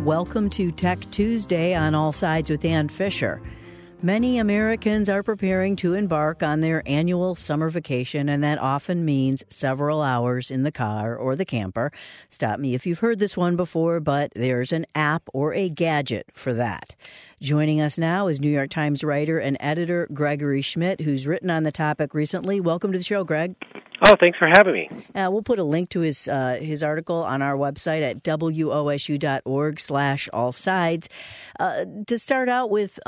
Welcome to Tech Tuesday on All Sides with Ann Fisher. Many Americans are preparing to embark on their annual summer vacation, and that often means several hours in the car or the camper. Stop me if you've heard this one before, but there's an app or a gadget for that. Joining us now is New York Times writer and editor Gregory Schmidt, who's written on the topic recently. Welcome to the show, Greg. Oh, thanks for having me. We'll put a link to his article on our website at wosu.org/allsides. To start out with,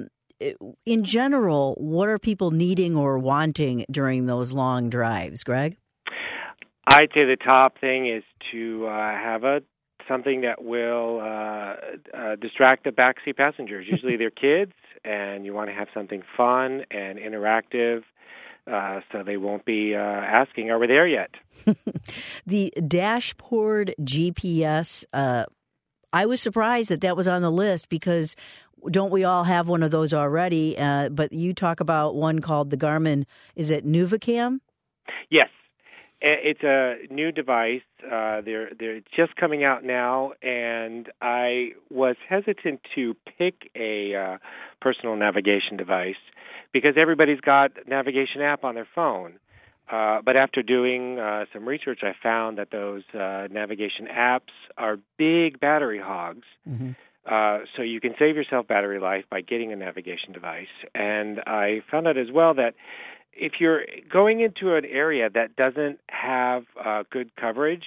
in general, what are people needing or wanting during those long drives, Greg? I'd say the top thing is to have something that will distract the backseat passengers. Usually they're kids, and you want to have something fun and interactive so they won't be asking, are we there yet? The dashboard GPS, I was surprised that was on the list because don't we all have one of those already? But you talk about one called the Garmin, is it Nuvicam? Yes. It's a new device. They're just coming out now, and I was hesitant to pick a personal navigation device because everybody's got a navigation app on their phone. But after doing some research, I found that those navigation apps are big battery hogs. Mm-hmm. So you can save yourself battery life by getting a navigation device. And I found out as well that if you're going into an area that doesn't have good coverage,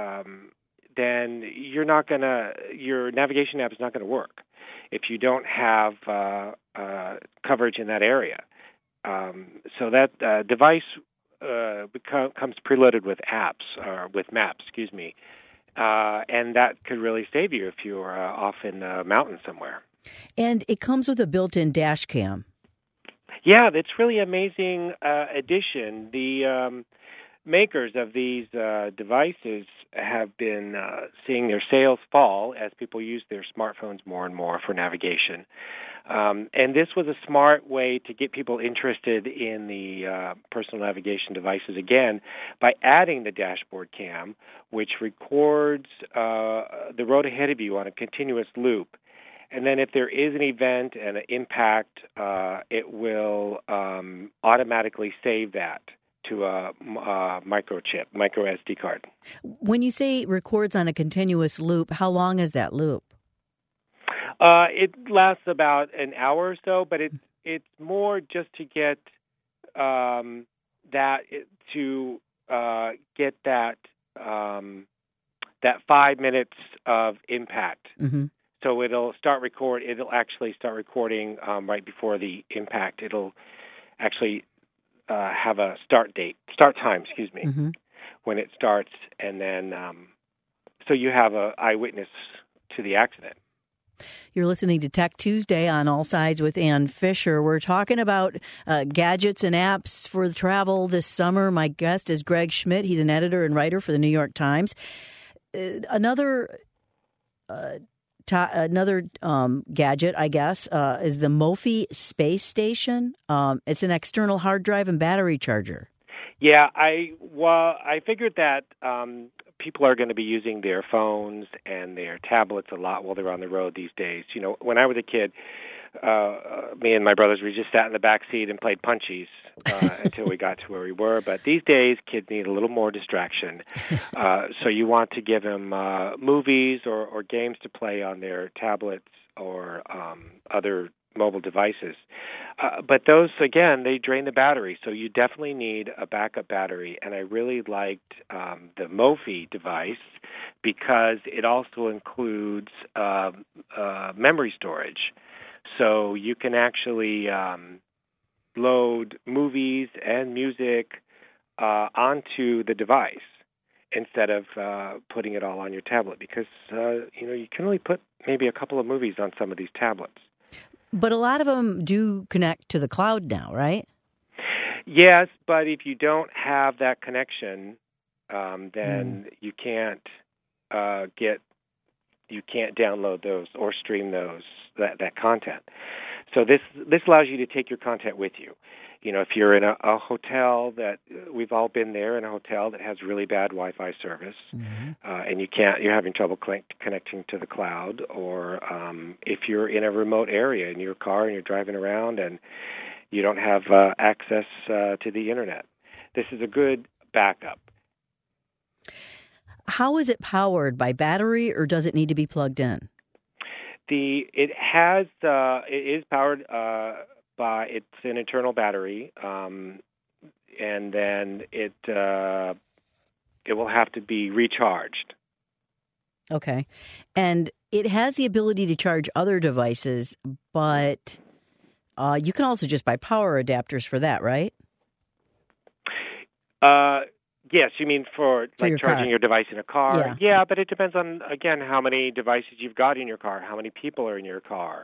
then your navigation app is not going to work if you don't have coverage in that area. So that device comes preloaded with maps, and that could really save you if you're off in the mountains somewhere. And it comes with a built-in dash cam. Yeah, that's really amazing addition. The makers of these devices have been seeing their sales fall as people use their smartphones more and more for navigation. And this was a smart way to get people interested in the personal navigation devices again by adding the dashboard cam, which records the road ahead of you on a continuous loop. And then if there is an event and an impact, it will automatically save that to a micro SD card. When you say records on a continuous loop, how long is that loop? It lasts about an hour or so, but it's more just to get that 5 minutes of impact. Mm-hmm. So it'll actually start recording right before the impact. It'll actually have a start time, mm-hmm. when it starts, and then so you have an eyewitness to the accident. You're listening to Tech Tuesday on All Sides with Ann Fisher. We're talking about gadgets and apps for travel this summer. My guest is Greg Schmidt. He's an editor and writer for the New York Times. Another gadget, I guess, is the Mophie Space Station. It's an external hard drive and battery charger. Yeah, I figured that people are going to be using their phones and their tablets a lot while they're on the road these days. You know, when I was a kid, me and my brothers, we just sat in the back seat and played punchies until we got to where we were. But these days, kids need a little more distraction. So you want to give them movies or games to play on their tablets or other mobile devices. But those, again, they drain the battery, so you definitely need a backup battery. And I really liked the Mophie device because it also includes memory storage. So you can actually load movies and music onto the device instead of putting it all on your tablet because, you can only put maybe a couple of movies on some of these tablets. But a lot of them do connect to the cloud now, right? Yes, but if you don't have that connection, then you can't download those or stream that content. So this allows you to take your content with you. You know, if you're in a hotel that we've all been there, in a hotel that has really bad Wi-Fi service, and you're having trouble connecting to the cloud, or if you're in a remote area in your car and you're driving around and you don't have access to the internet, this is a good backup. How is it powered? By battery, or does it need to be plugged in? It is powered by, it's an internal battery, and then it will have to be recharged. Okay, and it has the ability to charge other devices, but you can also just buy power adapters for that, right? Yes, you mean for like charging car. your device in a car? Yeah, but it depends on, again, how many devices you've got in your car, how many people are in your car.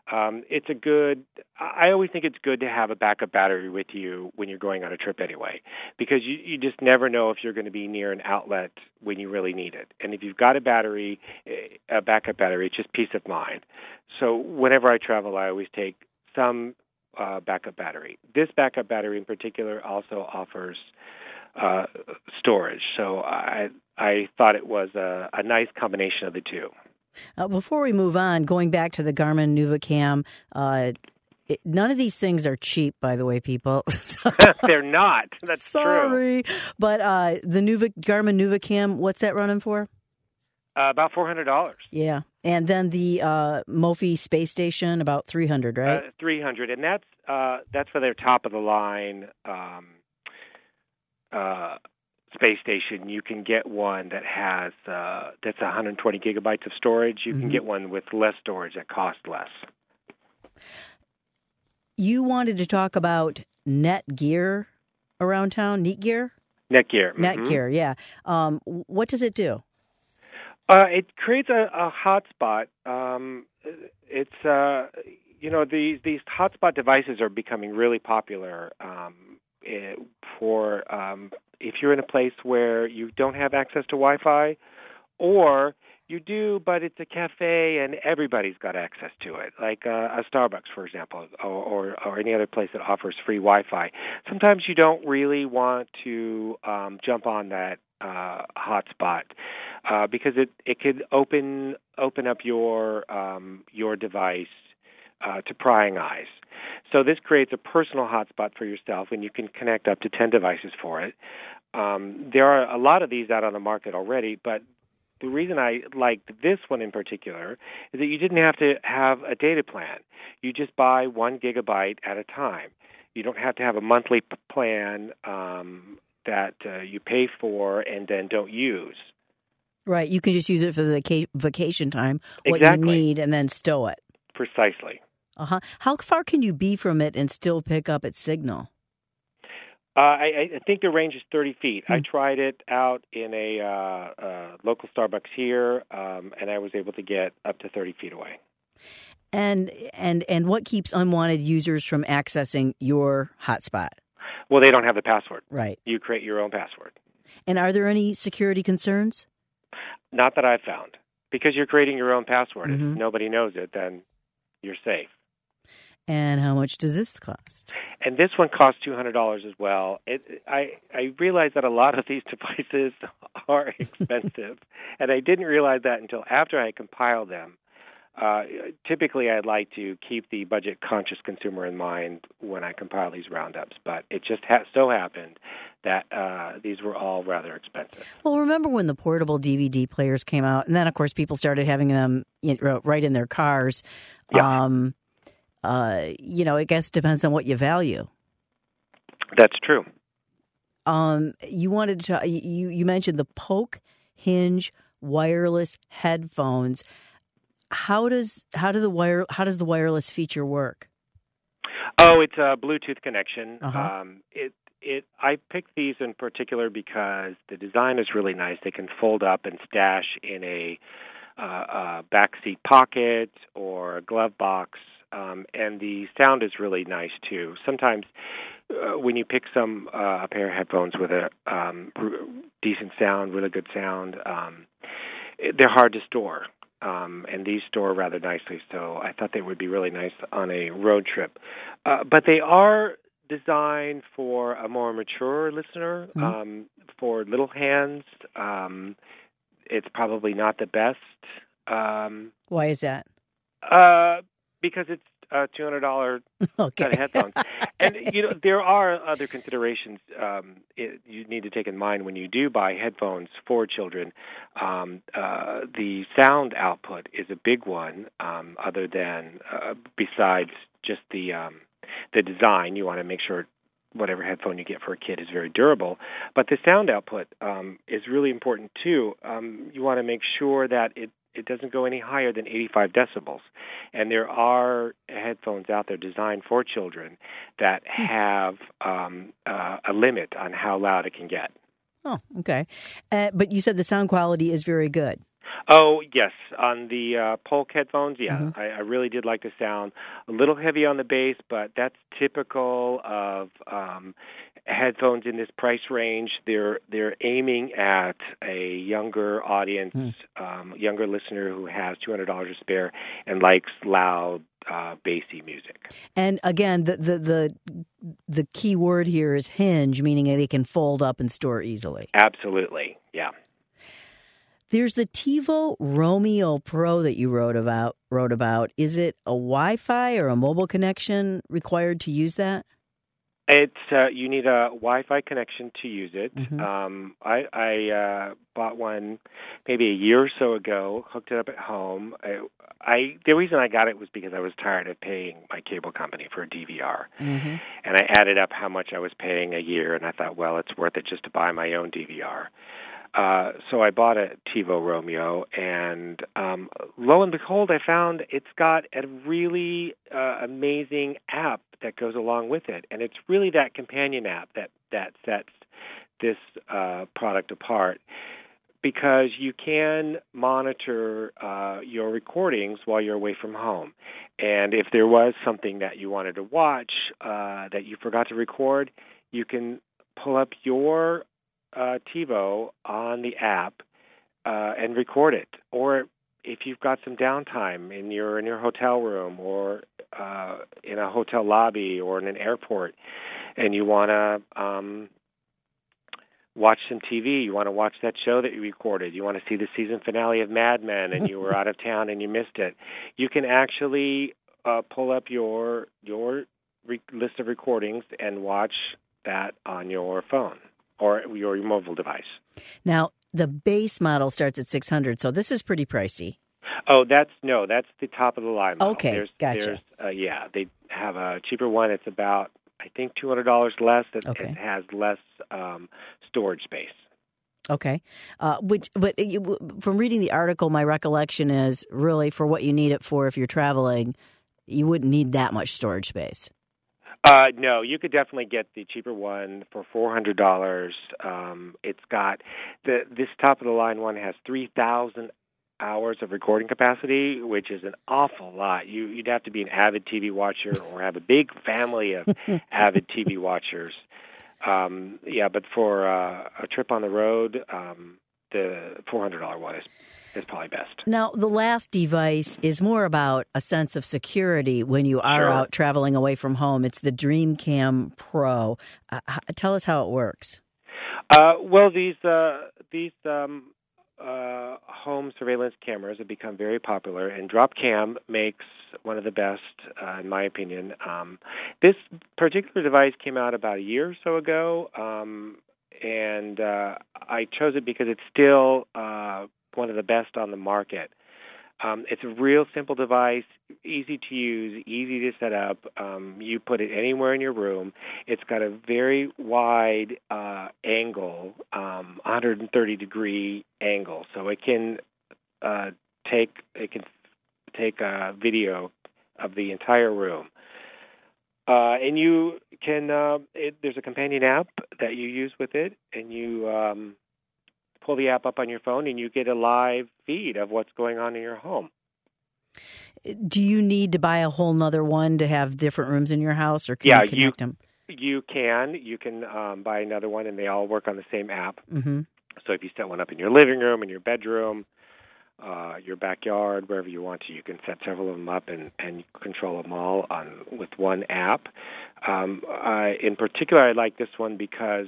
I always think it's good to have a backup battery with you when you're going on a trip anyway, because you just never know if you're going to be near an outlet when you really need it. And if you've got a backup battery, it's just peace of mind. So whenever I travel, I always take some backup battery. This backup battery in particular also offers storage. So I thought it was a nice combination of the two. Before we move on, going back to the Garmin NuvaCam, none of these things are cheap, by the way, people. They're not. That's Sorry. true. But the Garmin NuvaCam, what's that running for? About $400. Yeah. And then the Mophie space station, about $300, right? $300, and that's for their top of the line space station. You can get one that has that's 120 gigabytes of storage. You can get one with less storage that costs less. You wanted to talk about Netgear around town, Netgear? Netgear. Netgear, yeah. What does it do? It creates a hotspot. It's these hotspot devices are becoming really popular for if you're in a place where you don't have access to Wi-Fi, or you do, but it's a cafe and everybody's got access to it, like a Starbucks, for example, or any other place that offers free Wi-Fi. Sometimes you don't really want to jump on that hotspot because it could open up your device to prying eyes. So this creates a personal hotspot for yourself, and you can connect up to 10 devices for it. There are a lot of these out on the market already, but the reason I liked this one in particular is that you didn't have to have a data plan. You just buy 1 gigabyte at a time. You don't have to have a monthly plan that you pay for and then don't use. Right. You can just use it for the vacation time, what Exactly. you need, and then stow it. Precisely. How far can you be from it and still pick up its signal? I think the range is 30 feet. I tried it out in a local Starbucks here, and I was able to get up to 30 feet away. And what keeps unwanted users from accessing your hotspot? Well, they don't have the password. Right. You create your own password. And are there any security concerns? Not that I've found. Because you're creating your own password. If nobody knows it, then you're safe. And how much does this cost? And this one costs $200 as well. I realize that a lot of these devices are expensive, and I didn't realize that until after I compiled them. Typically, I'd like to keep the budget-conscious consumer in mind when I compile these roundups, but it just so happened that these were all rather expensive. Well, remember when the portable DVD players came out, and then, of course, people started having them right in their cars. Yeah. I guess it depends on what you value. That's true. You wanted to you mentioned the Polk Hinge wireless headphones. How does the wireless feature work? Oh, it's a Bluetooth connection. Uh-huh. I picked these in particular because the design is really nice. They can fold up and stash in a backseat pocket or a glove box. And the sound is really nice, too. Sometimes when you pick a pair of headphones with a decent sound, really good sound, they're hard to store. and these store rather nicely. So I thought they would be really nice on a road trip. But they are designed for a more mature listener, for little hands. It's probably not the best. Why is that? Because it's $200 Okay. set of headphones. And, there are other considerations you need to take in mind when you do buy headphones for children. The sound output is a big one, other than, besides just the design. You want to make sure whatever headphone you get for a kid is very durable. But the sound output is really important, too. You want to make sure that it doesn't go any higher than 85 decibels. And there are headphones out there designed for children that have a limit on how loud it can get. Oh, okay. But you said the sound quality is very good. Oh, yes. On the Polk headphones, yeah. I really did like the sound. A little heavy on the bass, but that's typical of headphones in this price range. They're aiming at a younger audience, younger listener who has $200 to spare and likes loud, bassy music. And again, the key word here is hinge, meaning they can fold up and store easily. Absolutely, yeah. There's the TiVo Romeo Pro that you wrote about. Is it a Wi-Fi or a mobile connection required to use that? It's you need a Wi-Fi connection to use it. I bought one maybe a year or so ago, hooked it up at home. The reason I got it was because I was tired of paying my cable company for a DVR. And I added up how much I was paying a year, and I thought, well, it's worth it just to buy my own DVR. So I bought a TiVo Romeo, and lo and behold, I found it's got a really amazing app that goes along with it. And it's really that companion app that sets this product apart, because you can monitor your recordings while you're away from home. And if there was something that you wanted to watch that you forgot to record, you can pull up your TiVo on the app and record it. Or if you've got some downtime and you're in your hotel room or in a hotel lobby or in an airport and you want to watch some TV, you want to watch that show that you recorded, you want to see the season finale of Mad Men and you were out of town and you missed it, you can actually pull up your list of recordings and watch that on your phone or your mobile device. Now, the base model starts at $600, so this is pretty pricey. Oh, that's the top of the line model. Okay, gotcha. They have a cheaper one. It's about, I think, $200 less. It has less storage space. Okay. But from reading the article, my recollection is really for what you need it for if you're traveling, you wouldn't need that much storage space. No, you could definitely get the cheaper one for $400. It's got this top of the line one has 3,000 hours of recording capacity, which is an awful lot. You'd have to be an avid TV watcher or have a big family of avid TV watchers. But for a trip on the road, the $400 one is probably best. Now, the last device is more about a sense of security when you are out traveling away from home. It's the DreamCam Pro. Tell us how it works. Well, these home surveillance cameras have become very popular, and Dropcam makes one of the best, in my opinion. This particular device came out about a year or so ago, and I chose it because it's still one of the best on the market. It's a real simple device, easy to use, easy to set up. You put it anywhere in your room. It's got a very wide angle, 130-degree angle, so it can take a video of the entire room. And you can there's a companion app that you use with it, and you pull the app up on your phone, and you get a live feed of what's going on in your home. Do you need to buy a whole nother one to have different rooms in your house, or can you connect them? You can buy another one, and they all work on the same app. Mm-hmm. So if you set one up in your living room, in your bedroom, your backyard, wherever you want to. You can set several of them up and control them all with one app. In particular, I like this one because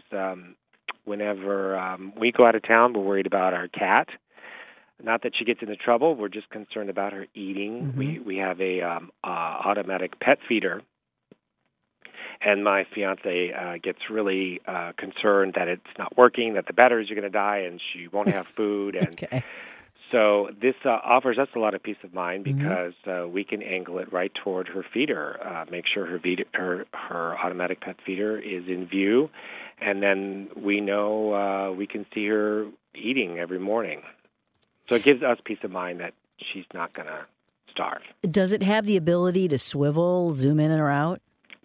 whenever we go out of town, we're worried about our cat. Not that she gets into trouble. We're just concerned about her eating. Mm-hmm. We have a automatic pet feeder. And my fiance gets really concerned that it's not working, that the batteries are going to die, and she won't have food. And okay. So this offers us a lot of peace of mind because we can angle it right toward her feeder, make sure her automatic pet feeder is in view, and then we know we can see her eating every morning. So it gives us peace of mind that she's not going to starve. Does it have the ability to swivel, zoom in or out?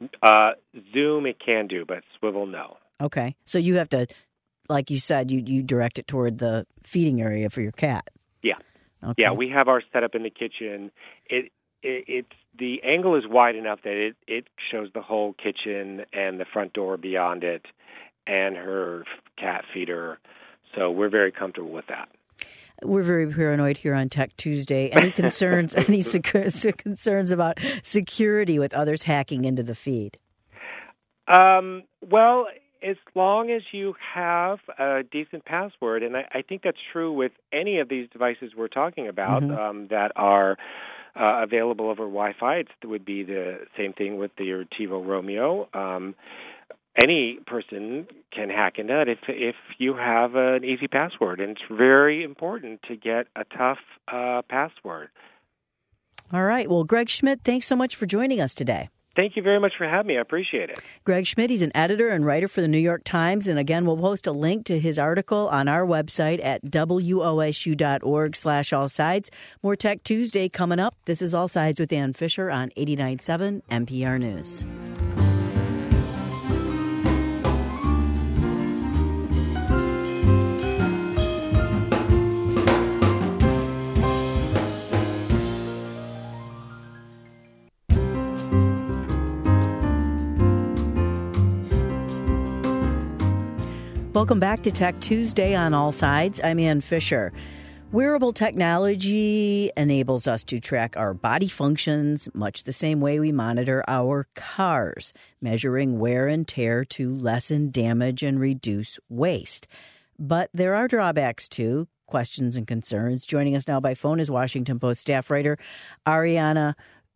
Zoom it can do, but swivel, no. Okay. So you have to, like you said, you direct it toward the feeding area for your cat. Yeah. Okay. Yeah, we have our setup in the kitchen. It's the angle is wide enough that it shows the whole kitchen and the front door beyond it and her cat feeder. So we're very comfortable with that. We're very paranoid here on Tech Tuesday. Any concerns? Any concerns about security with others hacking into the feed? Well, as long as you have a decent password, and I think that's true with any of these devices we're talking about that are available over Wi-Fi. It would be the same thing with your TiVo Romeo. Any person can hack into it if you have an easy password, and it's very important to get a tough password. All right. Well, Greg Schmidt, thanks so much for joining us today. Thank you very much for having me. I appreciate it. Greg Schmidt, he's an editor and writer for the New York Times. And again, we'll post a link to his article on our website at wosu.org/allsides. More Tech Tuesday coming up. This is All Sides with Ann Fisher on 89.7 NPR News. Welcome back to Tech Tuesday on All Sides. I'm Ann Fisher. Wearable technology enables us to track our body functions much the same way we monitor our cars, measuring wear and tear to lessen damage and reduce waste. But there are drawbacks too, questions and concerns. Joining us now by phone is Washington Post staff writer Ariana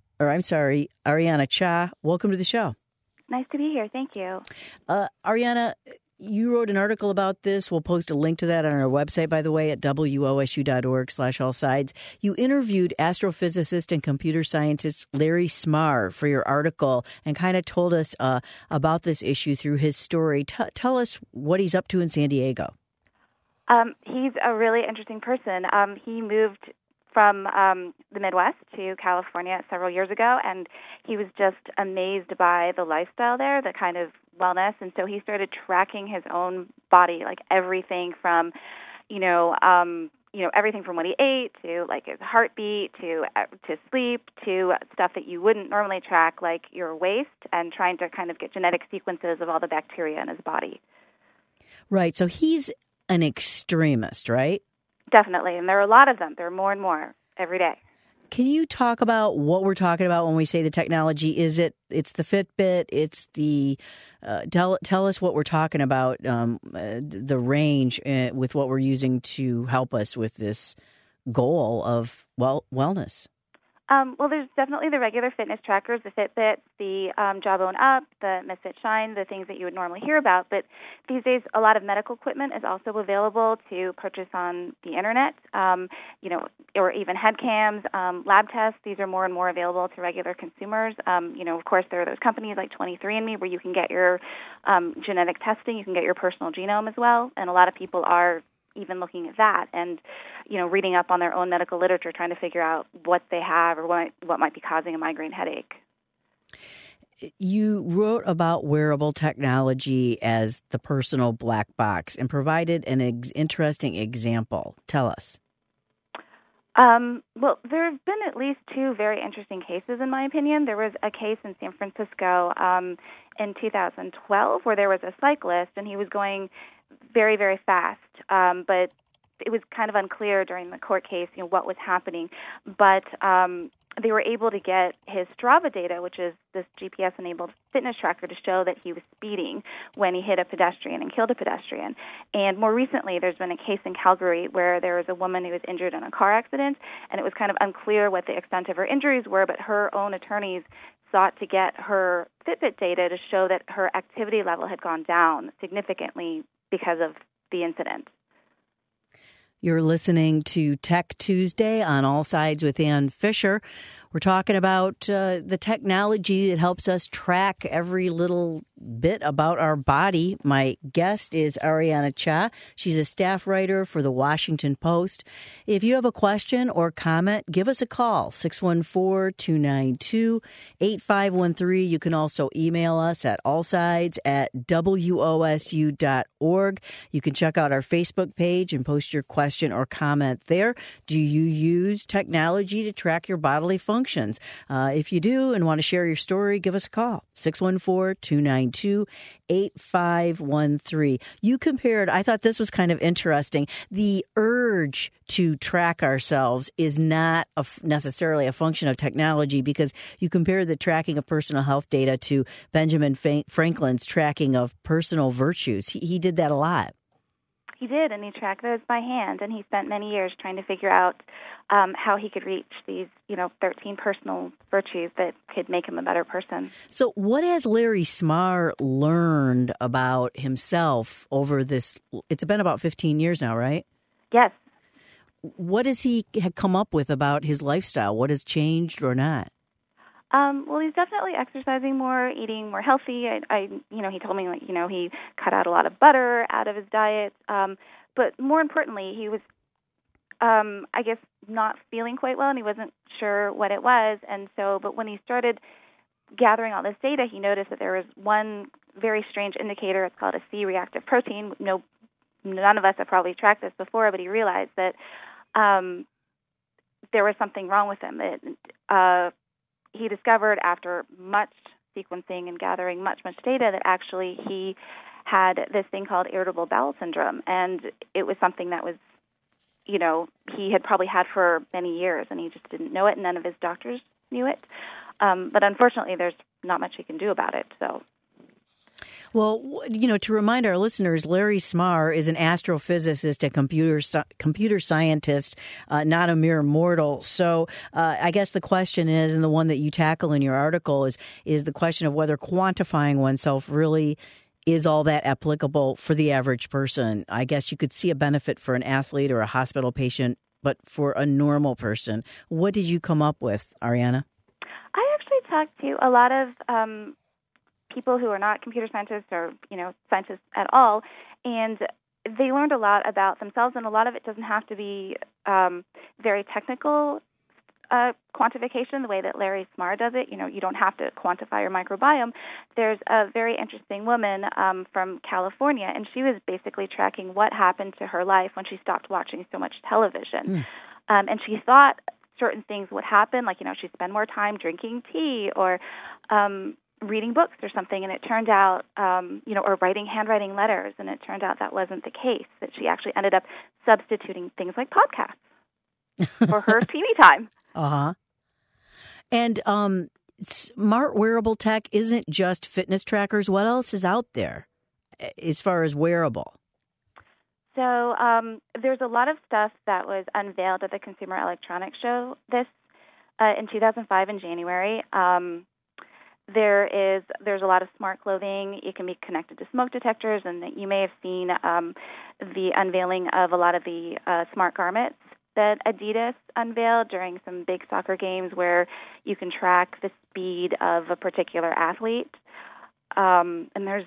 Cha. Welcome to the show. Nice to be here. Thank you. Ariana, you wrote an article about this. We'll post a link to that on our website, by the way, at wosu.org/allsides. You interviewed astrophysicist and computer scientist Larry Smarr for your article and kind of told us about this issue through his story. Tell us what he's up to in San Diego. He's a really interesting person. He moved from the Midwest to California several years ago, and he was just amazed by the lifestyle there, the kind of wellness, and so he started tracking his own body, like everything from, everything from what he ate to like his heartbeat to sleep to stuff that you wouldn't normally track, like your waist, and trying to kind of get genetic sequences of all the bacteria in his body. Right. So he's an extremist, right? Definitely, and there are a lot of them. There are more and more every day. Can you talk about what we're talking about when we say the technology? It's the Fitbit, it's the tell us what we're talking about, the range with what we're using to help us with this goal of wellness. Well, there's definitely the regular fitness trackers, the Fitbit, the Jawbone Up, the Misfit Shine, the things that you would normally hear about. But these days, a lot of medical equipment is also available to purchase on the internet, or even head cams, lab tests. These are more and more available to regular consumers. Of course, there are those companies like 23andMe where you can get your genetic testing, you can get your personal genome as well, and a lot of people are even looking at that and, reading up on their own medical literature, trying to figure out what they have or what might be causing a migraine headache. You wrote about wearable technology as the personal black box and provided an interesting example. Tell us. Well, there have been at least two very interesting cases, in my opinion. There was a case in San Francisco in 2012 where there was a cyclist, and he was going very, very fast, but it was kind of unclear during the court case, what was happening. But they were able to get his Strava data, which is this GPS-enabled fitness tracker, to show that he was speeding when he hit a pedestrian and killed a pedestrian. And more recently, there's been a case in Calgary where there was a woman who was injured in a car accident, and it was kind of unclear what the extent of her injuries were, but her own attorneys sought to get her Fitbit data to show that her activity level had gone down significantly because of the incident. You're listening to Tech Tuesday on All Sides with Ann Fisher. We're talking about the technology that helps us track every little bit about our body. My guest is Ariana Cha. She's a staff writer for the Washington Post. If you have a question or comment, give us a call, 614-292-8513. You can also email us at allsides@wosu.org. You can check out our Facebook page and post your question or comment there. Do you use technology to track your bodily functions? If you do and want to share your story, give us a call, 614-292-8513. You compared, I thought this was kind of interesting, the urge to track ourselves is not necessarily a function of technology, because you compare the tracking of personal health data to Benjamin Franklin's tracking of personal virtues. He did that a lot. He did, and he tracked those by hand, and he spent many years trying to figure out how he could reach these, 13 personal virtues that could make him a better person. So what has Larry Smarr learned about himself over this? It's been about 15 years now, right? Yes. What does he come up with about his lifestyle? What has changed or not? Well, he's definitely exercising more, eating more healthy. He told me, he cut out a lot of butter out of his diet. But more importantly, he was, not feeling quite well, and he wasn't sure what it was. And so, but when he started gathering all this data, he noticed that there was one very strange indicator. It's called a C-reactive protein. None of us have probably tracked this before, but he realized that there was something wrong with him. He discovered after much sequencing and gathering much data that actually he had this thing called irritable bowel syndrome. And it was something that was, he had probably had for many years, and he just didn't know it, and none of his doctors knew it. But unfortunately, there's not much he can do about it, so... Well, to remind our listeners, Larry Smarr is an astrophysicist, a computer scientist, not a mere mortal. So I guess the question is, and the one that you tackle in your article is the question of whether quantifying oneself really is all that applicable for the average person. I guess you could see a benefit for an athlete or a hospital patient, but for a normal person, what did you come up with, Ariana? I actually talked to a lot of people who are not computer scientists or, scientists at all, and they learned a lot about themselves, and a lot of it doesn't have to be very technical quantification the way that Larry Smarr does it. You don't have to quantify your microbiome. There's a very interesting woman from California, and she was basically tracking what happened to her life when she stopped watching so much television. And she thought certain things would happen, like, she'd spend more time drinking tea or reading books or something, and it turned out, or handwriting letters, and it turned out that wasn't the case, that she actually ended up substituting things like podcasts for her TV time. Uh-huh. And smart wearable tech isn't just fitness trackers. What else is out there as far as wearable? So there's a lot of stuff that was unveiled at the Consumer Electronics Show in 2005 in January. There's a lot of smart clothing. It can be connected to smoke detectors, and you may have seen the unveiling of a lot of the smart garments that Adidas unveiled during some big soccer games, where you can track the speed of a particular athlete. And there's,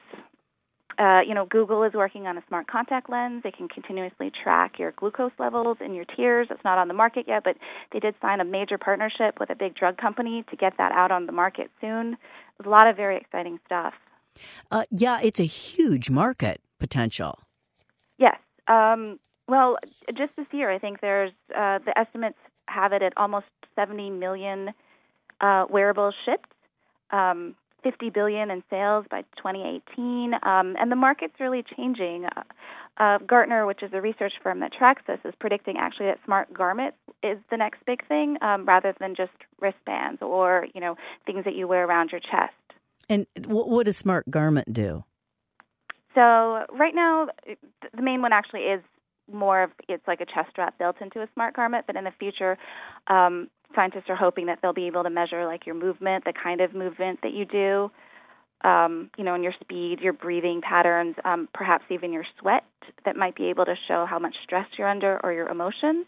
Google is working on a smart contact lens. They can continuously track your glucose levels in your tears. It's not on the market yet, but they did sign a major partnership with a big drug company to get that out on the market soon. There's a lot of very exciting stuff. Yeah, it's a huge market potential. Yes. Well, just this year, I think there's the estimates have it at almost 70 million wearables shipped. $50 billion in sales by 2018, and the market's really changing. Gartner, which is a research firm that tracks this, is predicting actually that smart garments is the next big thing, rather than just wristbands or things that you wear around your chest. And what does smart garment do? So right now, the main one actually is it's like a chest strap built into a smart garment, but in the future, scientists are hoping that they'll be able to measure like your movement, the kind of movement that you do, and your speed, your breathing patterns, perhaps even your sweat, that might be able to show how much stress you're under or your emotions.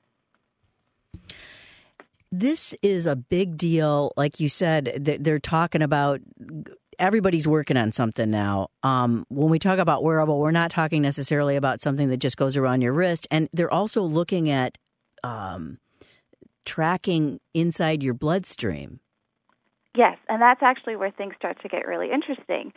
This is a big deal. Like you said, they're talking about everybody's working on something now. When we talk about wearable, we're not talking necessarily about something that just goes around your wrist. And they're also looking at tracking inside your bloodstream. Yes, and that's actually where things start to get really interesting.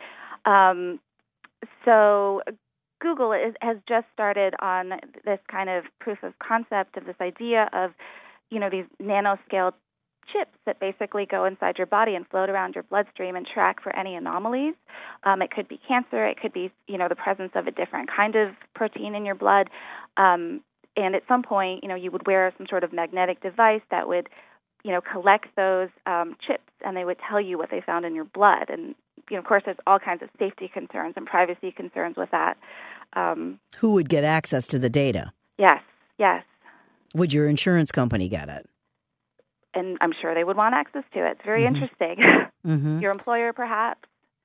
So Google has just started on this kind of proof of concept of this idea of, these nanoscale chips that basically go inside your body and float around your bloodstream and track for any anomalies. It could be cancer. It could be, the presence of a different kind of protein in your blood. And at some point, you would wear some sort of magnetic device that would, collect those chips, and they would tell you what they found in your blood. And, of course, there's all kinds of safety concerns and privacy concerns with that. Who would get access to the data? Yes. Would your insurance company get it? And I'm sure they would want access to it. It's very interesting. Mm-hmm. Your employer, perhaps.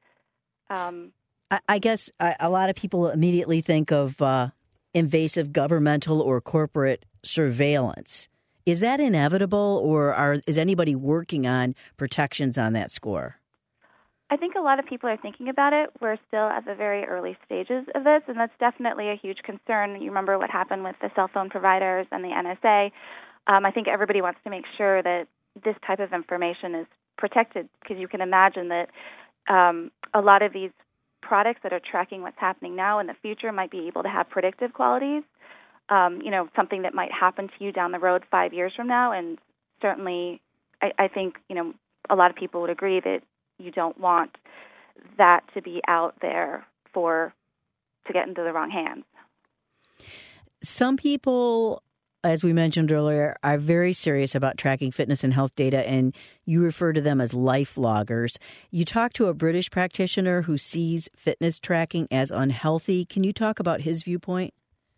I guess a lot of people immediately think of invasive governmental or corporate surveillance. Is that inevitable, or is anybody working on protections on that score? I think a lot of people are thinking about it. We're still at the very early stages of this, and that's definitely a huge concern. You remember what happened with the cell phone providers and the NSA. I think everybody wants to make sure that this type of information is protected, because you can imagine that a lot of these products that are tracking what's happening now in the future might be able to have predictive qualities, something that might happen to you down the road 5 years from now. And certainly I think, a lot of people would agree that you don't want that to be out there to get into the wrong hands. Some people, as we mentioned earlier, are very serious about tracking fitness and health data, and you refer to them as life loggers. You talked to a British practitioner who sees fitness tracking as unhealthy. Can you talk about his viewpoint?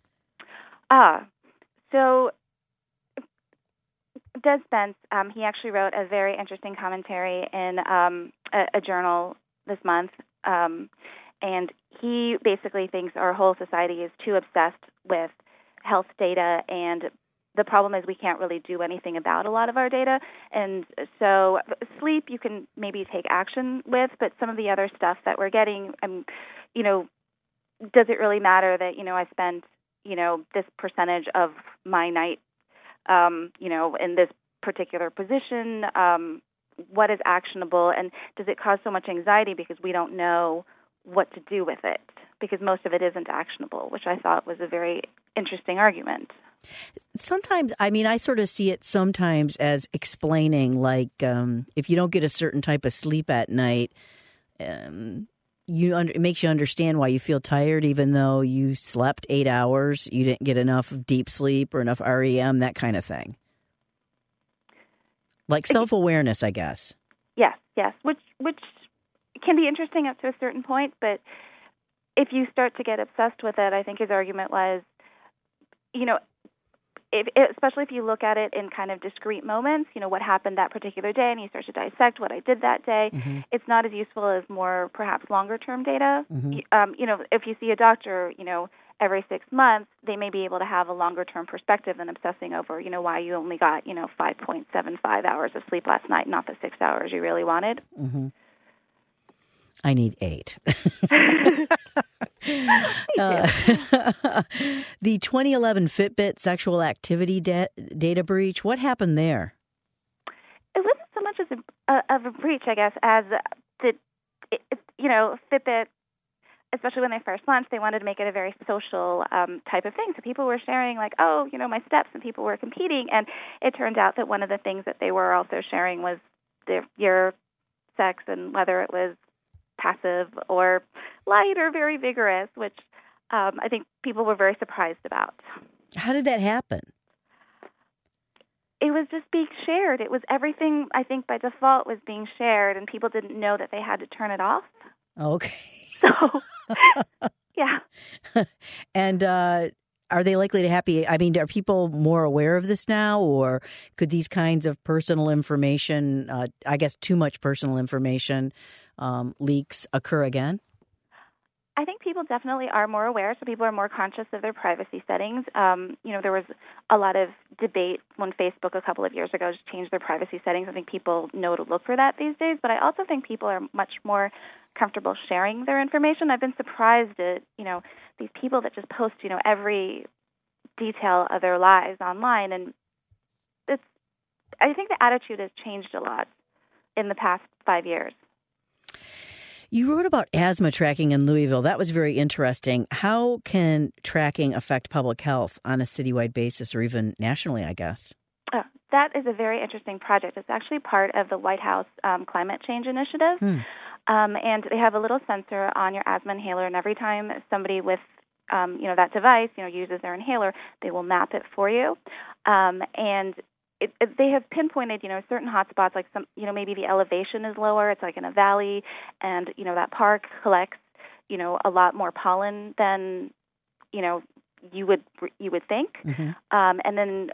So Des Spence, he actually wrote a very interesting commentary in a journal this month, and he basically thinks our whole society is too obsessed with health data, and the problem is we can't really do anything about a lot of our data. And so sleep you can maybe take action with, but some of the other stuff that we're getting, does it really matter that, I spend, this percentage of my night, in this particular position? What is actionable, and does it cause so much anxiety because we don't know what to do with it, because most of it isn't actionable, which I thought was a very interesting argument. Sometimes, I sort of see it sometimes as explaining, like, if you don't get a certain type of sleep at night, it makes you understand why you feel tired, even though you slept 8 hours, you didn't get enough deep sleep or enough REM, that kind of thing. Like self-awareness, I guess. Yes, which can be interesting up to a certain point, but if you start to get obsessed with it, I think his argument was, especially if you look at it in kind of discrete moments, what happened that particular day, and you start to dissect what I did that day, it's not as useful as more perhaps longer-term data. If you see a doctor, every 6 months, they may be able to have a longer-term perspective than obsessing over, why you only got, 5.75 hours of sleep last night, not the 6 hours you really wanted. I need 8. The 2011 Fitbit sexual activity data breach, what happened there? It wasn't so much as of a breach, I guess, as Fitbit, especially when they first launched, they wanted to make it a very social type of thing. So people were sharing like, my steps, and people were competing. And it turned out that one of the things that they were also sharing was your sex and whether it was passive or light or very vigorous, which I think people were very surprised about. How did that happen? It was just being shared. It was everything, I think, by default was being shared, and people didn't know that they had to turn it off. Okay. So, yeah. And are they likely to happy? I mean, are people more aware of this now, or could these kinds of personal information, I guess too much personal information, leaks occur again? I think people definitely are more aware, so people are more conscious of their privacy settings. There was a lot of debate when Facebook a couple of years ago just changed their privacy settings. I think people know to look for that these days, but I also think people are much more comfortable sharing their information. I've been surprised at, these people that just post, every detail of their lives online, and I think the attitude has changed a lot in the past 5 years. You wrote about asthma tracking in Louisville. That was very interesting. How can tracking affect public health on a citywide basis or even nationally, I guess? That is a very interesting project. It's actually part of the White House Climate Change Initiative. And they have a little sensor on your asthma inhaler, and every time somebody with that device, uses their inhaler, they will map it for you. And they have pinpointed, certain hotspots, like maybe the elevation is lower. It's like in a valley, and that park collects, a lot more pollen than, you would think. Mm-hmm. And then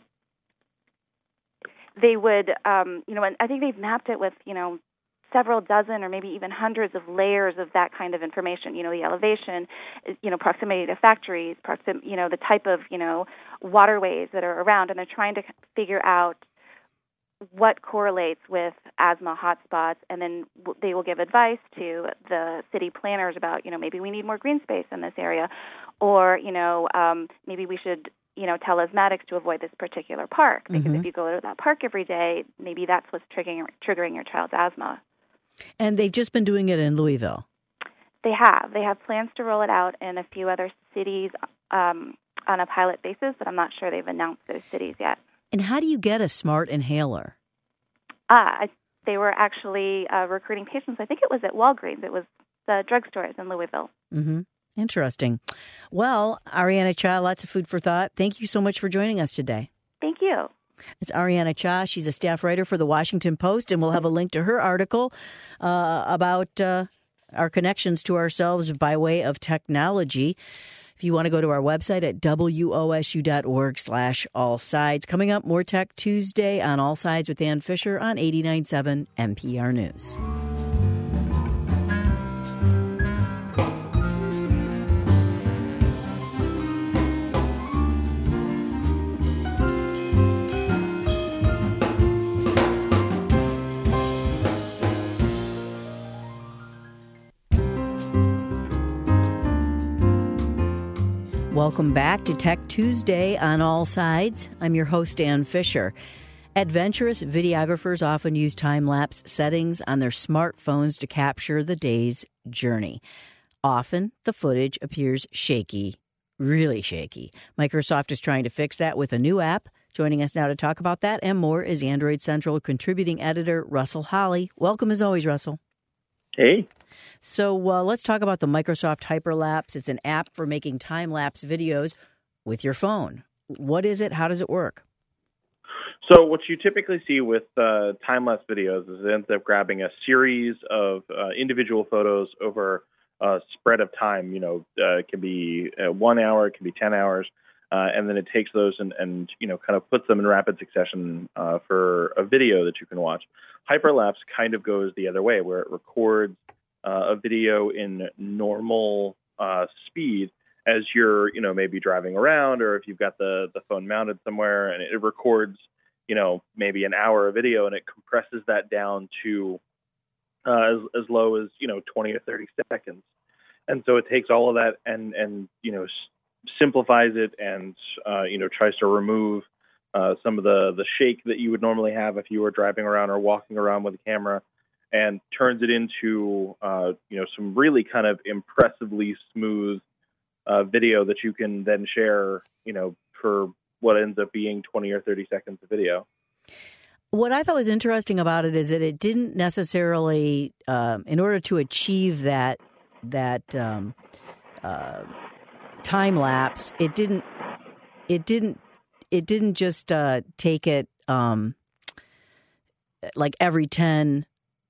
they would, and I think they've mapped it with, several dozen or maybe even hundreds of layers of that kind of information. The elevation, proximity to factories, the type of, waterways that are around, and they're trying to figure out what correlates with asthma hotspots, and then they will give advice to the city planners about, maybe we need more green space in this area, or, maybe we should, tell asthmatics to avoid this particular park, because if you go to that park every day, maybe that's what's triggering your child's asthma. And they've just been doing it in Louisville. They have. They have plans to roll it out in a few other cities on a pilot basis, but I'm not sure they've announced those cities yet. And how do you get a smart inhaler? They were actually recruiting patients. I think it was at Walgreens. It was the drugstores in Louisville. Mm-hmm. Interesting. Well, Ariana Cha, lots of food for thought. Thank you so much for joining us today. Thank you. It's Ariana Cha. She's a staff writer for the Washington Post, and we'll have a link to her article about our connections to ourselves by way of technology. If you want to go to our website at wosu.org/allsides. Coming up, more Tech Tuesday on All Sides with Ann Fisher on 89.7 NPR News. Welcome back to Tech Tuesday on All Sides. I'm your host, Ann Fisher. Adventurous videographers often use time-lapse settings on their smartphones to capture the day's journey. Often, the footage appears shaky, really shaky. Microsoft is trying to fix that with a new app. Joining us now to talk about that and more is Android Central contributing editor Russell Holly. Welcome as always, Russell. Hey. So let's talk about the Microsoft Hyperlapse. It's an app for making time-lapse videos with your phone. What is it? How does it work? So what you typically see with time-lapse videos is it ends up grabbing a series of individual photos over a spread of time. It can be 1 hour, it can be 10 hours, and then it takes those and kind of puts them in rapid succession for a video that you can watch. Hyperlapse kind of goes the other way, where it records a video in normal speed as you're, maybe driving around, or if you've got the phone mounted somewhere, and it records, maybe an hour of video, and it compresses that down to as low as, 20 or 30 seconds. And so it takes all of that and simplifies it and, tries to remove some of the shake that you would normally have if you were driving around or walking around with a camera, and turns it into, some really kind of impressively smooth video that you can then share, for what ends up being 20 or 30 seconds of video. What I thought was interesting about it is that it didn't necessarily, in order to achieve that time lapse, it didn't just take it like every 10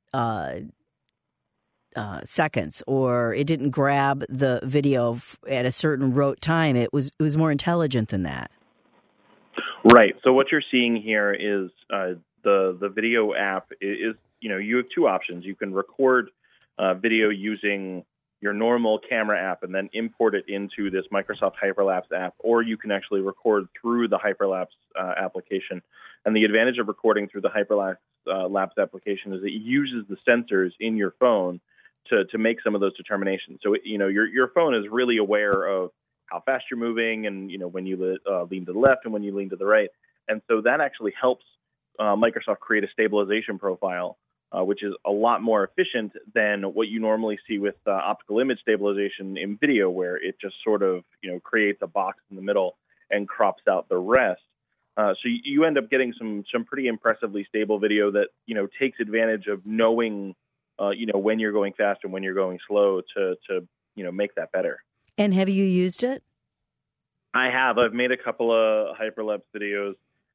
seconds, or it didn't grab the video at a certain rote time. It was more intelligent than that. Right. So what you're seeing here is the video app is, you have two options. You can record video using your normal camera app and then import it into this Microsoft Hyperlapse app, or you can actually record through the Hyperlapse application. And the advantage of recording through the Hyperlapse application is it uses the sensors in your phone to make some of those determinations. So, your phone is really aware of how fast you're moving and, when you lean to the left and when you lean to the right. And so that actually helps Microsoft create a stabilization profile, which is a lot more efficient than what you normally see with optical image stabilization in video, where it just sort of, creates a box in the middle and crops out the rest. So you end up getting some pretty impressively stable video that, takes advantage of knowing, when you're going fast and when you're going slow to make that better. And have you used it? I have. I've made a couple of Hyperlapse videos.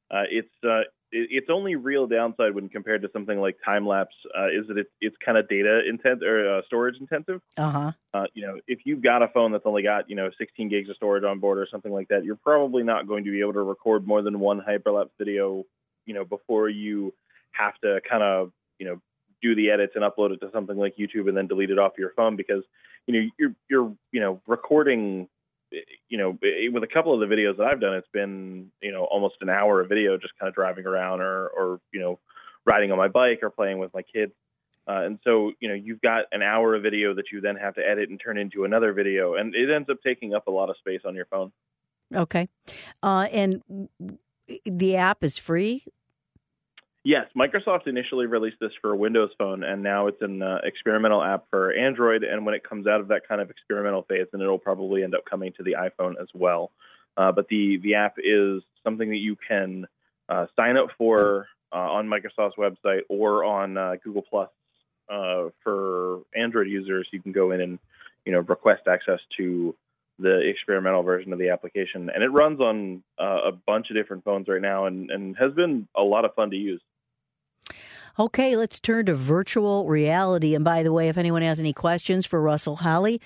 Its only real downside when compared to something like time lapse is that it's kind of data intensive or storage intensive. If you've got a phone that's only got 16 gigs of storage on board or something like that, you're probably not going to be able to record more than one Hyperlapse video, before you have to kind of do the edits and upload it to something like YouTube and then delete it off your phone, because you're recording. With a couple of the videos that I've done, it's been, almost an hour of video just kind of driving around or riding on my bike or playing with my kids. And so, you've got an hour of video that you then have to edit and turn into another video. And it ends up taking up a lot of space on your phone. Okay. And the app is free? Yes, Microsoft initially released this for a Windows Phone, and now it's an experimental app for Android. And when it comes out of that kind of experimental phase, then it'll probably end up coming to the iPhone as well. But the app is something that you can sign up for on Microsoft's website or on Google Plus for Android users. You can go in and request access to the experimental version of the application, and it runs on a bunch of different phones right now, and has been a lot of fun to use. Okay, let's turn to virtual reality. And by the way, if anyone has any questions for Russell Holly,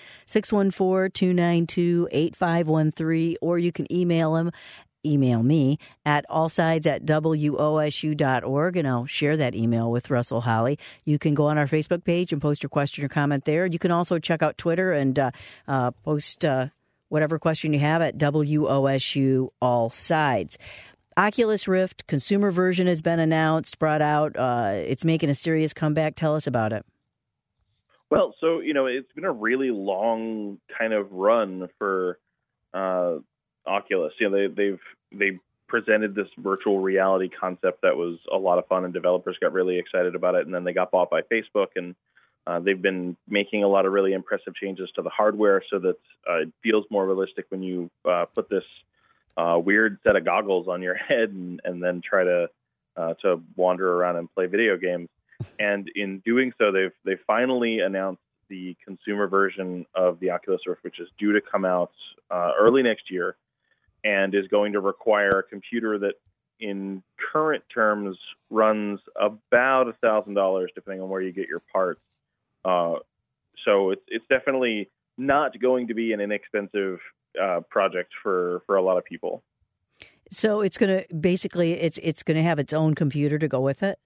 614-292-8513, or you can email me at allsides@wosu.org, and I'll share that email with Russell Holly. You can go on our Facebook page and post your question or comment there. You can also check out Twitter and post whatever question you have at WOSU All Sides. Oculus Rift consumer version has been announced, brought out. It's making a serious comeback. Tell us about it. Well, so, it's been a really long kind of run for Oculus. They presented this virtual reality concept that was a lot of fun, and developers got really excited about it. And then they got bought by Facebook, and they've been making a lot of really impressive changes to the hardware so that it feels more realistic when you put this weird set of goggles on your head and then try to wander around and play video games. And in doing so, they've finally announced the consumer version of the Oculus Rift, which is due to come out early next year, and is going to require a computer that, in current terms, runs about $1,000, depending on where you get your parts. So it's definitely not going to be an inexpensive project for a lot of people. So it's going to it's going to have its own computer to go with it?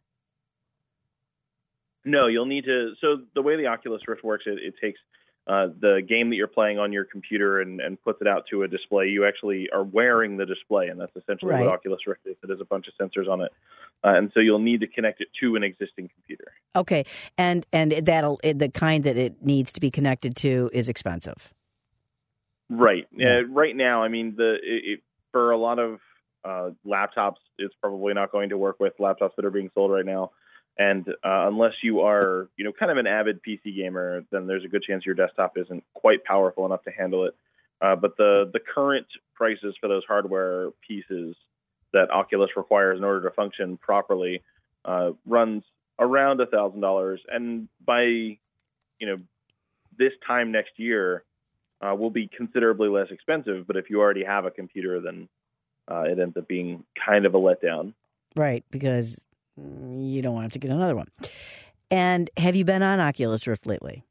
No, you'll need to. So the way the Oculus Rift works, it takes the game that you're playing on your computer and puts it out to a display. You actually are wearing the display, and that's essentially what Oculus Rift is. It has a bunch of sensors on it. And so you'll need to connect it to an existing computer. Okay. And the kind that it needs to be connected to is expensive. Right. Right now, I mean, for a lot of laptops, it's probably not going to work with laptops that are being sold right now. And unless you are, kind of an avid PC gamer, then there's a good chance your desktop isn't quite powerful enough to handle it. But the current prices for those hardware pieces that Oculus requires in order to function properly runs around $1,000, and by this time next year will be considerably less expensive. But if you already have a computer, then it ends up being kind of a letdown. Right, because you don't want to have to get another one. And have you been on Oculus Rift lately?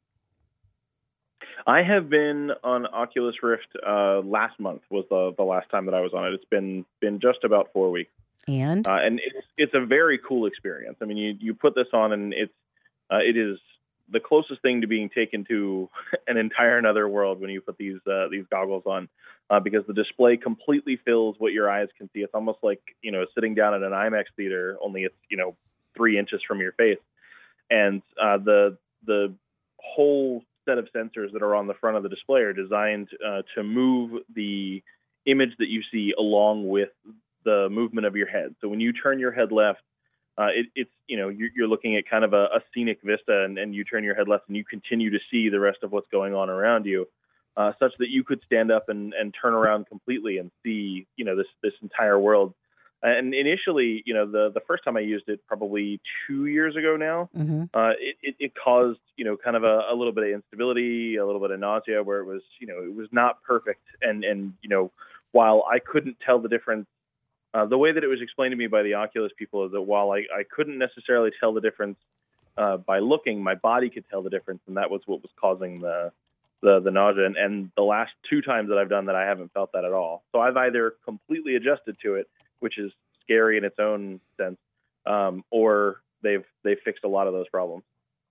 I have been on Oculus Rift. Last month was the last time that I was on it. It's been just about 4 weeks. And it's a very cool experience. I mean, you put this on, and it is the closest thing to being taken to an entire another world when you put these goggles on, because the display completely fills what your eyes can see. It's almost like sitting down at an IMAX theater, only it's 3 inches from your face, and the whole set of sensors that are on the front of the display are designed to move the image that you see along with the movement of your head. So when you turn your head left, it's you're looking at kind of a scenic vista, and you turn your head left and you continue to see the rest of what's going on around you, such that you could stand up and turn around completely and see this entire world. And initially, the first time I used it, probably 2 years ago now, mm-hmm. It caused kind of a little bit of instability, a little bit of nausea, where it was not perfect, and while I couldn't tell the difference. The way that it was explained to me by the Oculus people is that while I couldn't necessarily tell the difference by looking, my body could tell the difference, and that was what was causing the nausea. And the last 2 times that I've done that, I haven't felt that at all. So I've either completely adjusted to it, which is scary in its own sense, or they've fixed a lot of those problems.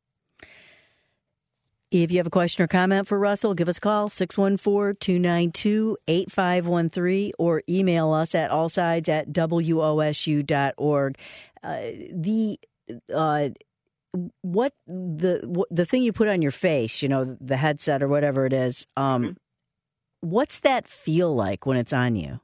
If you have a question or comment for Russell, give us a call, 614-292-8513, or email us at allsides@wosu.org. The thing you put on your face, the headset or whatever it is, what's that feel like when it's on you?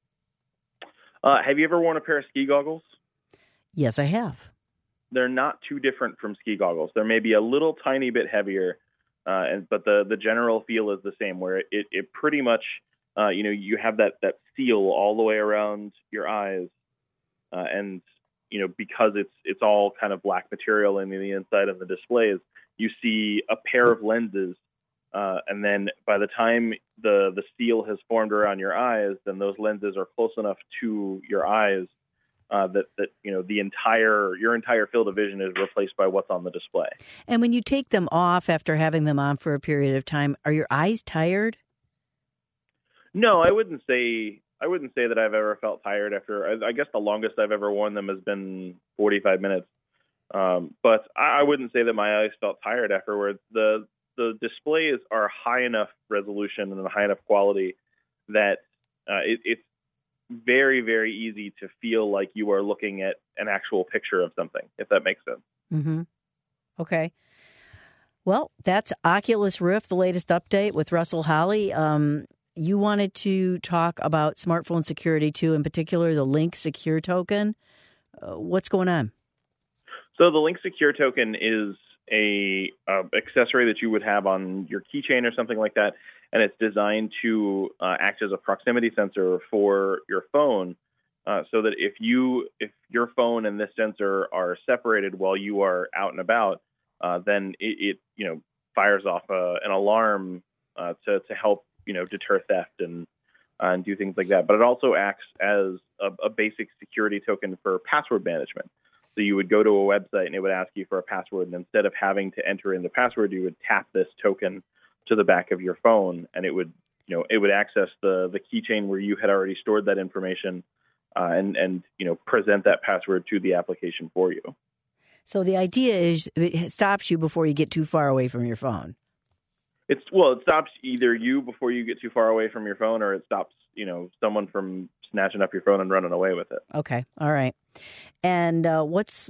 Have you ever worn a pair of ski goggles? Yes, I have. They're not too different from ski goggles. They're maybe a little tiny bit heavier. But the general feel is the same, where it pretty much, you have that seal all the way around your eyes, and because it's all kind of black material in the inside of the displays, you see a pair of lenses, and then by the time the seal has formed around your eyes, then those lenses are close enough to your eyes that your entire field of vision is replaced by what's on the display. And when you take them off after having them on for a period of time, are your eyes tired? No, I wouldn't say that I've ever felt tired after. I guess the longest I've ever worn them has been 45 minutes. But I wouldn't say that my eyes felt tired afterwards. The displays are high enough resolution and high enough quality that it's very, very easy to feel like you are looking at an actual picture of something, if that makes sense. Mm-hmm. Okay. Well, that's Oculus Rift, the latest update with Russell Holly. You wanted to talk about smartphone security, too, in particular, the Link Secure Token. What's going on? So the Link Secure Token is a accessory that you would have on your keychain or something like that, and it's designed to act as a proximity sensor for your phone, so that if your phone and this sensor are separated while you are out and about, then it fires off an alarm to help deter theft and do things like that. But it also acts as a basic security token for password management. So you would go to a website and it would ask you for a password, and instead of having to enter in the password, you would tap this token to the back of your phone, and it would access the keychain where you had already stored that information, and present that password to the application for you. So the idea is it stops you before you get too far away from your phone. It stops either you before you get too far away from your phone, or it stops someone from snatching up your phone and running away with it. Okay, all right. And what's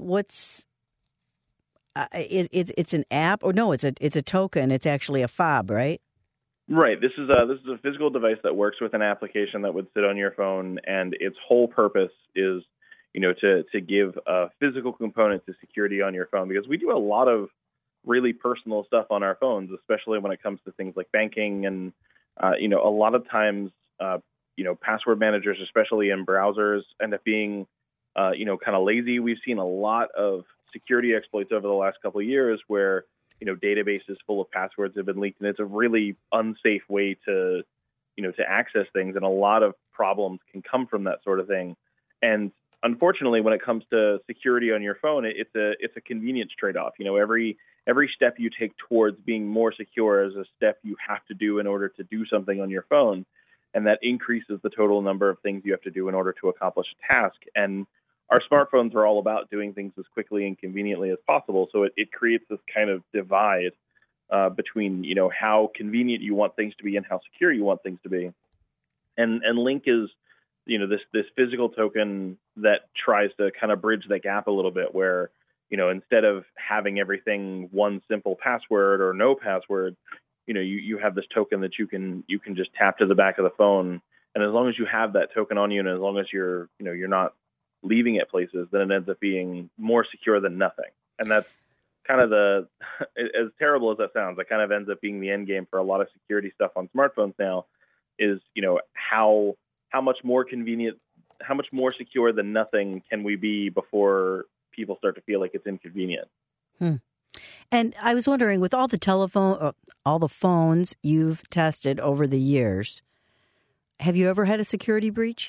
it's an app, or no? It's a token. It's actually a fob, right? Right. This is a physical device that works with an application that would sit on your phone, and its whole purpose is to give a physical component to security on your phone, because we do a lot of really personal stuff on our phones, especially when it comes to things like banking, and a lot of times password managers, especially in browsers, end up being kind of lazy. We've seen a lot of security exploits over the last couple of years where, databases full of passwords have been leaked, and it's a really unsafe way to access things. And a lot of problems can come from that sort of thing. And unfortunately, when it comes to security on your phone, it's a convenience trade-off. Every step you take towards being more secure is a step you have to do in order to do something on your phone. And that increases the total number of things you have to do in order to accomplish a task. And our smartphones are all about doing things as quickly and conveniently as possible. So it creates this kind of divide between, how convenient you want things to be and how secure you want things to be. And Link is, this physical token that tries to kind of bridge that gap a little bit where, instead of having everything one simple password or no password, you have this token that you can just tap to the back of the phone. And as long as you have that token on you, and as long as you're not leaving it places, then it ends up being more secure than nothing. And that's kind of as terrible as that sounds, that kind of ends up being the end game for a lot of security stuff on smartphones now is, how much more convenient, how much more secure than nothing can we be before people start to feel like it's inconvenient. And I was wondering, with all the phones you've tested over the years, have you ever had a security breach?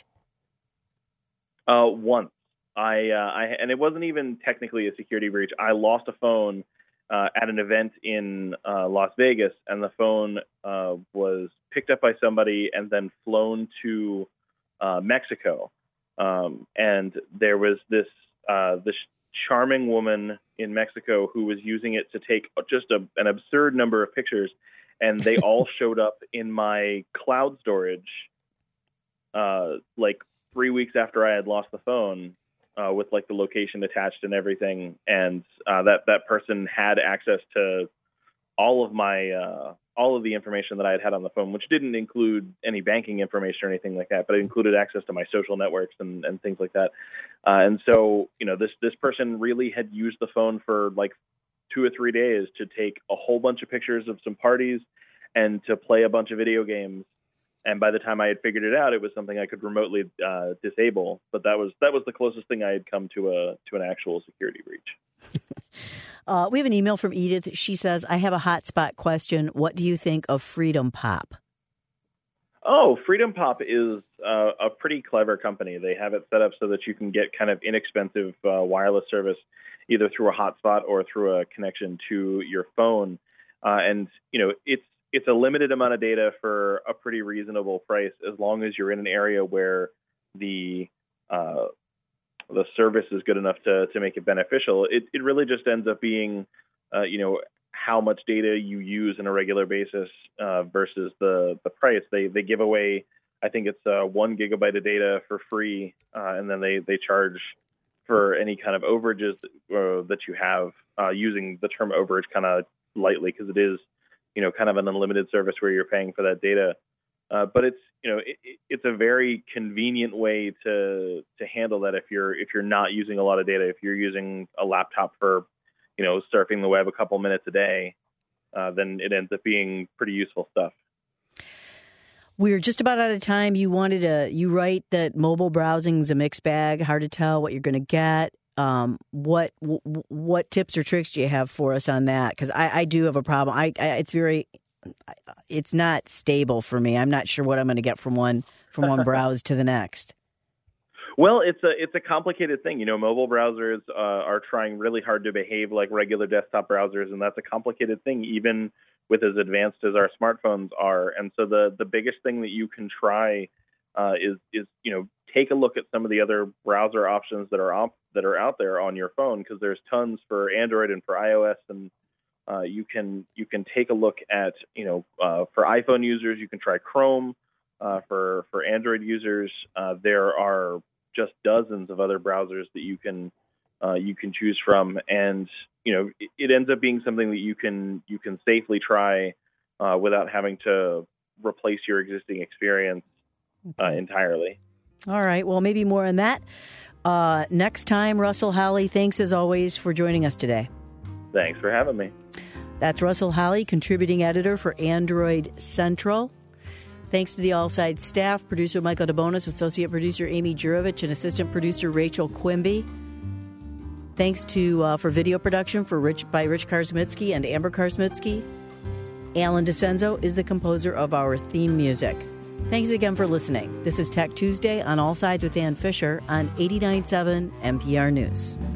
Once. And it wasn't even technically a security breach. I lost a phone at an event in Las Vegas, and the phone was picked up by somebody and then flown to Mexico. And there was this charming woman in Mexico who was using it to take just an absurd number of pictures, and they all showed up in my cloud storage like 3 weeks after I had lost the phone, with like the location attached and everything. And that person had access to all of the information that I had on the phone, which didn't include any banking information or anything like that, but it included access to my social networks and things like that. And so, this person really had used the phone for like 2 or 3 days to take a whole bunch of pictures of some parties and to play a bunch of video games. And by the time I had figured it out, it was something I could remotely disable. But that was the closest thing I had come to an actual security breach. We have an email from Edith. She says, I have a hotspot question. What do you think of Freedom Pop? Oh, Freedom Pop is a pretty clever company. They have it set up so that you can get kind of inexpensive wireless service either through a hotspot or through a connection to your phone. And, it's a limited amount of data for a pretty reasonable price as long as you're in an area where the service is good enough to make it beneficial. It really just ends up being, how much data you use on a regular basis versus the price. They give away, I think it's 1 gigabyte of data for free, and then they charge for any kind of overages that you have, using the term overage kind of lightly because it is, kind of an unlimited service where you're paying for that data. But it's, it's a very convenient way to handle that if you're not using a lot of data. If you're using a laptop for, surfing the web a couple minutes a day, then it ends up being pretty useful stuff. We're just about out of time. You write that mobile browsing is a mixed bag, hard to tell what you're going to get. What tips or tricks do you have for us on that? Because I do have a problem. It's not stable for me. I'm not sure what I'm going to get from one browse to the next. Well, it's a complicated thing. Mobile browsers are trying really hard to behave like regular desktop browsers, and that's a complicated thing, even with as advanced as our smartphones are. And so the biggest thing that you can try is take a look at some of the other browser options that are out there on your phone, because there's tons for Android and for iOS, and you can take a look at for iPhone users you can try Chrome. For Android users, there are just dozens of other browsers that you can choose from, and it ends up being something that you can safely try without having to replace your existing experience entirely. All right. Well, maybe more on that next time. Russell Holly, thanks as always for joining us today. Thanks for having me. That's Russell Holly, contributing editor for Android Central. Thanks to the All Sides staff, producer Michael DeBonis, associate producer Amy Jurovich, and assistant producer Rachel Quimby. Thanks to for video production by Rich Karsmitsky and Amber Karsmitsky. Alan DeCenzo is the composer of our theme music. Thanks again for listening. This is Tech Tuesday on All Sides with Ann Fisher on 89.7 NPR News.